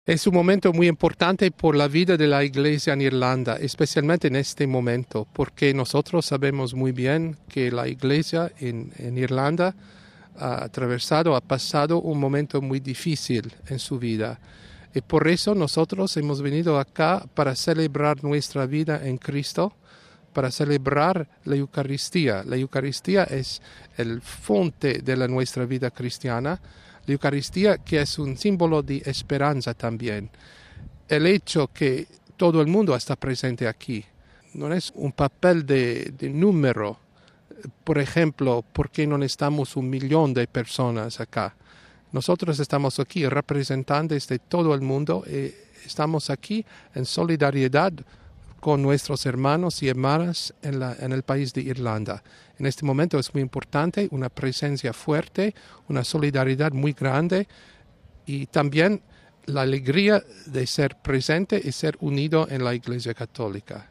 Es un momento muy importante por la vida de la Iglesia en Irlanda, especialmente en este momento, porque nosotros sabemos muy bien que la Iglesia en Irlanda ha pasado un momento muy difícil en su vida. Y por eso nosotros hemos venido acá para celebrar nuestra vida en Cristo, para celebrar la Eucaristía. La Eucaristía es el fonte de nuestra vida cristiana. La Eucaristía que es un símbolo de esperanza también. El hecho que todo el mundo está presente aquí no es un papel de número. Por ejemplo, ¿por qué no estamos 1 millón de personas acá? Nosotros estamos aquí representantes de todo el mundo y estamos aquí en solidaridad con nuestros hermanos y hermanas en el país de Irlanda. En este momento es muy importante una presencia fuerte, una solidaridad muy grande y también la alegría de ser presente y ser unido en la Iglesia Católica.